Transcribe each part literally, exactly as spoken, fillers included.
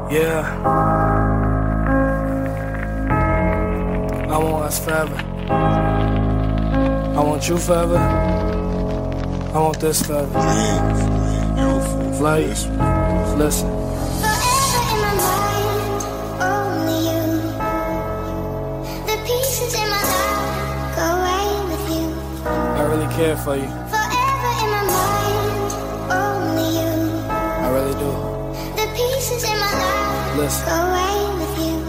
Yeah. I want us forever. I want you forever. I want this forever. Like, listen. Forever in my mind, only you. The pieces in my life go away with you. I really care for you. Forever in my mind, only you. I really do. The pieces in my life Listen. go away with you.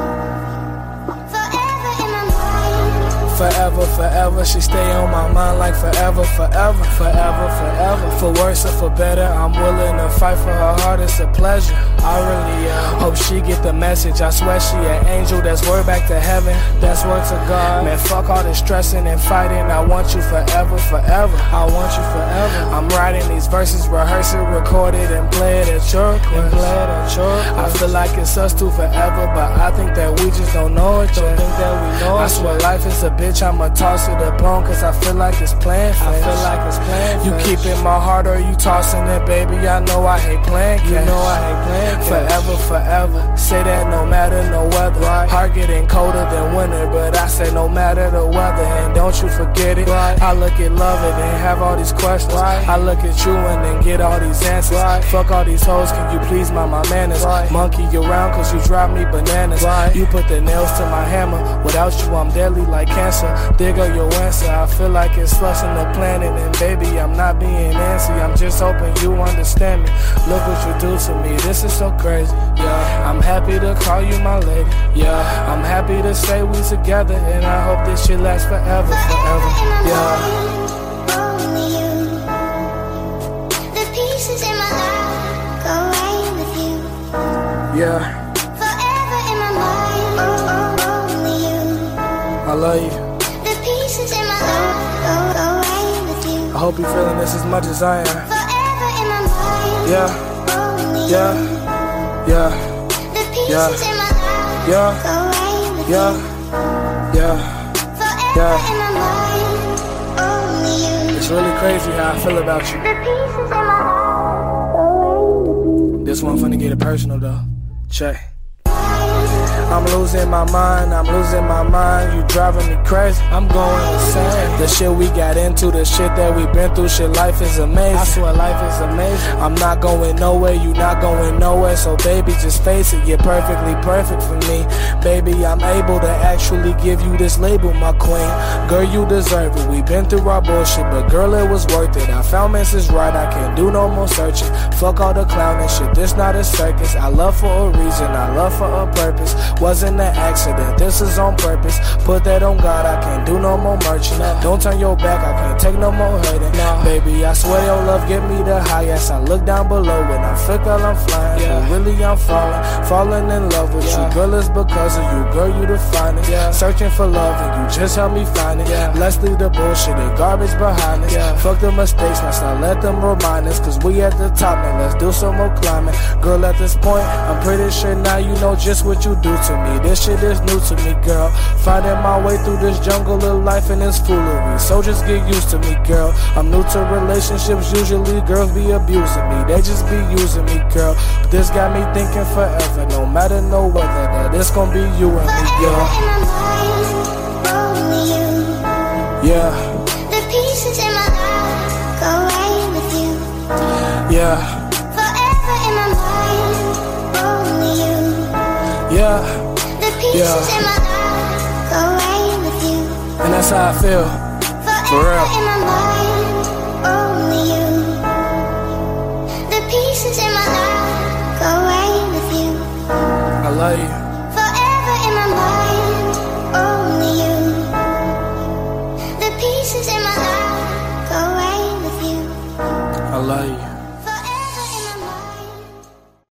Forever in my mind. Forever, forever, she stay on my mind like forever, forever, forever, forever. For worse or for better, I'm willing to fight for her heart, it's a pleasure. I really uh, hope she get the message. I swear she an angel, that's word back to heaven, that's word to God. Man, fuck all this stressing and fighting, I want you forever, forever. I want you forever. I'm writing these verses, rehearse it, record it, and play it at your and play it at your I feel like it's us two forever, but I think that we just don't know it yet. Don't think that we know it. I swear life is a bitch, I'ma toss it up on, cause I feel like it's planned. I feel like it's planned. You keep in my heart or you tossing it, baby. I know I hate playing. You know I hate playing. Forever, forever. Say that no matter no weather. Right. Heart getting colder than winter, but I say no matter the weather. And don't you forget it. Right. I look at love and then have all these questions. Right. I look at you and then get all these answers. Right. Fuck all these hoes, can you please mind my manners? Right. Monkey around cause you drive me bananas. Right. You put the nails to my hammer. Without you I'm deadly like cancer. There go your answer. I feel like it's flushing the planet. And baby, I'm not being Nancy. I'm just hoping you understand me. Look what you do to me. This is so crazy. Yeah, I'm happy to call you my lady. Yeah, I'm happy to say we together. And I hope this shit lasts forever, forever. Yeah. Only you. The pieces in my life go away with you. Yeah. Forever in my mind, only you. I love you. The pieces in my life go, go away with you. I hope you're feeling this as much as I am. Forever in my mind, Yeah. only Yeah. you. Yeah. The pieces Yeah. in my life Yeah. go away with Yeah. you. Yeah. Forever Yeah. in my mind, only you. It's really crazy how I feel about you. The pieces in my life go away with you. This one finna get it personal though. Check. I'm losing my mind, I'm losing my mind. You driving me crazy, I'm going insane. The shit we got into, the shit that we been through, shit, life is amazing. I swear life is amazing. I'm not going nowhere, you not going nowhere. So baby, just face it, you're perfectly perfect for me. Baby, I'm able to actually give you this label, my queen. Girl, you deserve it, we been through our bullshit, but girl, it was worth it. I found Missus Right, I can't do no more searching. Fuck all the clowning shit, this not a circus. I love for a reason, I love for a purpose. Wasn't an accident, this is on purpose. Put that on God, I can't do no more merchant. Don't turn your back, I can't take no more hurting. Baby, I swear your love give me the highest. I look down below when I feel girl I'm flying. Yeah. But really I'm falling, falling in love with yeah. you. Girl, it's because of you, girl, you the finest. Yeah. Searching for love and you just help me find it. Yeah. Let's leave the bullshit and garbage behind us. Yeah. Fuck the mistakes, let's not let them remind us. Cause we at the top, man, let's do some more climbing. Girl, at this point, I'm pretty sure now you know just what you do to me. This shit is new to me, girl. Finding my way through this jungle of life and it's foolery. So just get used to me, girl. I'm new to relationships, usually girls be abusing me. They just be using me, girl. But this got me thinking forever, no matter no weather, that it's gonna be you and me, girl. Forever in my mind, only you. Yeah. The pieces in my life go away with you. Yeah. Forever in my mind, only you. Yeah. Pieces yeah. in my life go away with you. And that's how I feel. Forever For real. in my mind, only you. The pieces in my life go away with you. I love you.